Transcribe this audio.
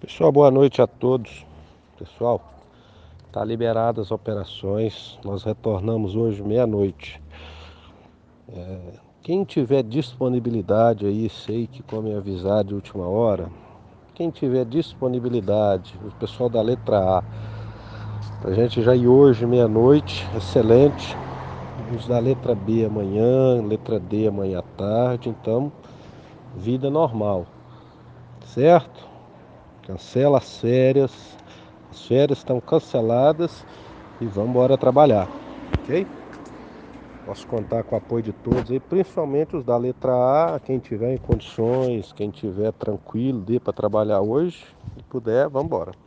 Pessoal, boa noite a todos. Pessoal, tá liberadas as operações. Nós retornamos hoje meia-noite. Quem tiver disponibilidade aí, sei que como é avisar de última hora, quem tiver disponibilidade, o pessoal da letra A, pra gente já ir hoje meia-noite, excelente. Os da letra B amanhã, letra D amanhã à tarde, então vida normal, certo? Cancela as férias estão canceladas e vamos embora trabalhar, ok? Posso contar com o apoio de todos aí, principalmente os da letra A, quem tiver em condições, quem tiver tranquilo, dê para trabalhar hoje, se puder, vamos embora.